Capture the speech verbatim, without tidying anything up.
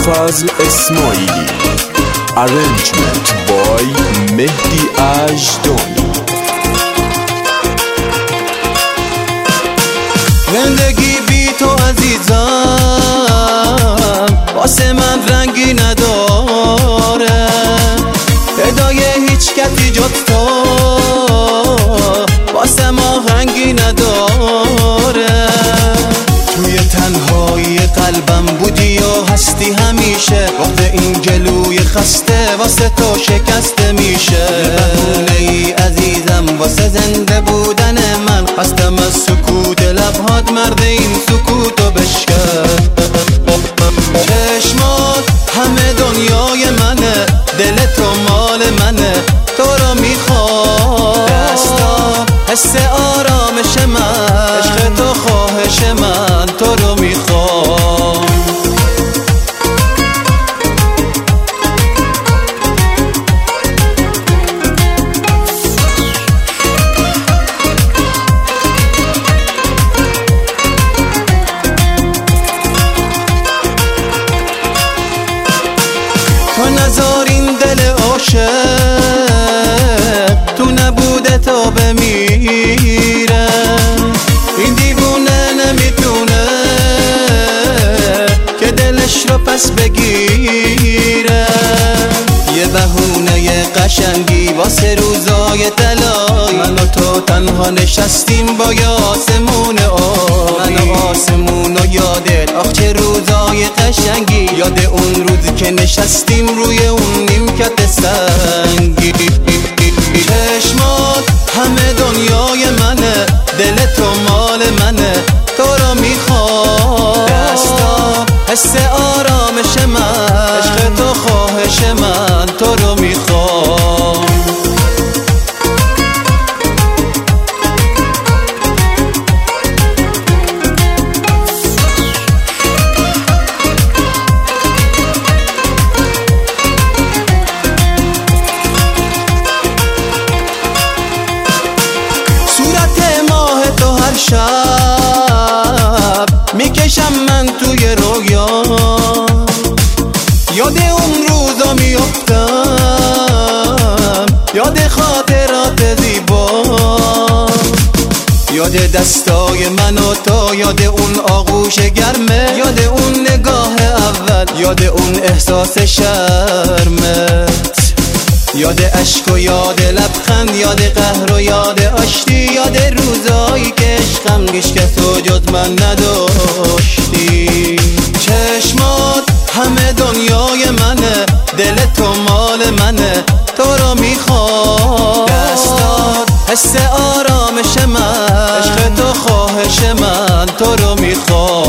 ابوالفضل اسماعیلی. Arrangement by مهدی اژدانی. زندگی بی تو عزیزم واسه من رنگی نداره، صدای هیچ کسی جز تو واسه ما رنگی نداره. توی تنهایی قلبم بودی و هستی همیشه، وقت این جلوی خسته واسه تو شکسته میشه. بهونه ای عزیزم واسه زنده بودن من، خستم از سکوت لبهات مرد این سکوتو بشکن. چشمات همه دنیای منه، دل تو مال منه، تو رو میخوام. دستا حس آرامش من، عشق تو خواهش من، تو رو میخوام. تو نذار این دل عاشق تو نبوده تو بمیره. این دیوونه نمیتونه که دلش رو پس بگیره. یه بهونه قشنگی واسه روزای طلایی، من و تو تنها نشستیم با یه آسمون آبی. من و آسمون و یادت، آخ چه روزای قشنگی، یاد اون روزی که نشستیم روی اون نیمکت سنگی. چشمات همه دنیای منه، دل تو مال منه، تو رو میخوام. دستا حس آرامش من، عشق تو خواهش من، تو رو میخوام. شب میکشم من توی رویا، یاد اون روزا میافتم، یاد خاطرات زیبا، یاد دستای من و تو، یاد اون آغوش گرمه، یاد اون نگاه اول، یاد اون احساس شرمت، یاد عشق و یاد لبخند، یاد قهر و یاد آشتی، یاد روزایی که عشقم هیچ کس و جز من نداشتی. چشمات همه دنیای منه، دل تو مال منه، تو رو میخوام. دستات حس آرامش من، عشق تو خواهش من، تو رو میخوام.